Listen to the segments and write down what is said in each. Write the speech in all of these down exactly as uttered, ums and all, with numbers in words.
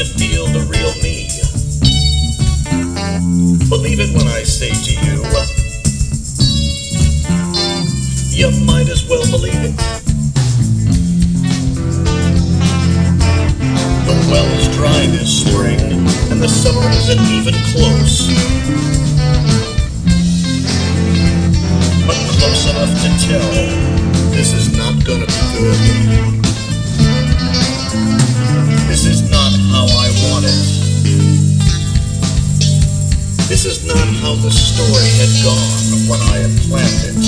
to feel the real me. Believe it when I say to you, you might as well believe it. The well is dry this spring, and the summer isn't even close, but close enough to tell this is not gonna be good. This is not how I want it. This is not how the story had gone when I had planned it.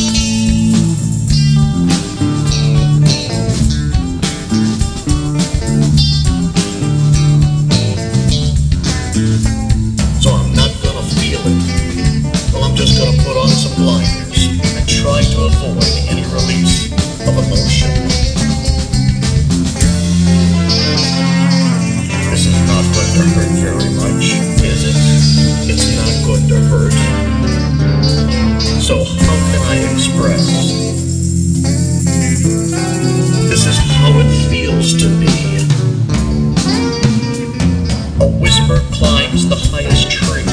So I'm not gonna feel it. Well, I'm just gonna put on some blinders and try to avoid any release of emotion. This is not going to hurt very much, is it? It's not going to hurt. So how can I express? This is how it feels to me. A whisper climbs the highest tree.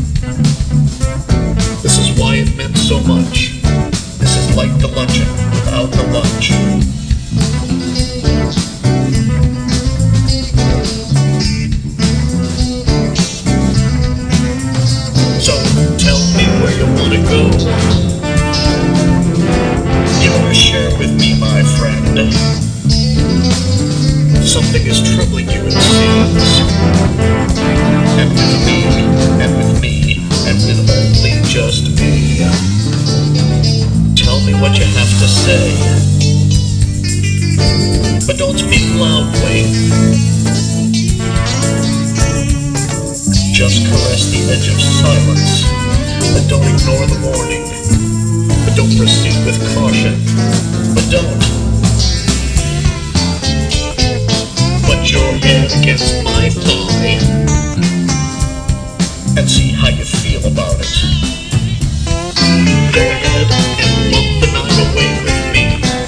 This is why it meant so much. This is like the luncheon without the lunch. So tell me where you want to go. You want to share with me, my friend. Something is troubling you, it seems. And with me, and with me, and with only just me. Tell me what you have to say. But don't speak loudly. Just caress the edge of silence. But don't ignore the warning. But don't proceed with caution. But don't. Put your head against my thigh and see how you feel about it. Go ahead and lump the night away with me.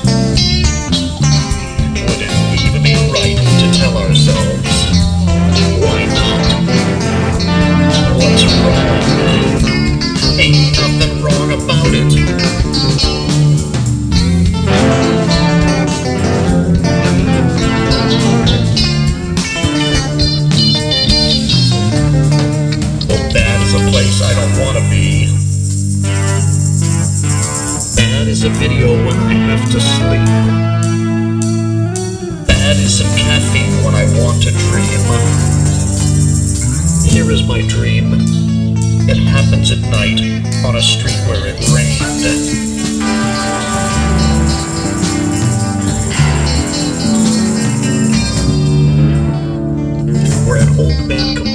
Would it even be right to tell ourselves, why not? What's wrong? Ain't nothing wrong about it. I don't want to be. Bad is a video when I have to sleep. Bad is some caffeine when I want to dream. Here is my dream. It happens at night on a street where it rained. Where an old man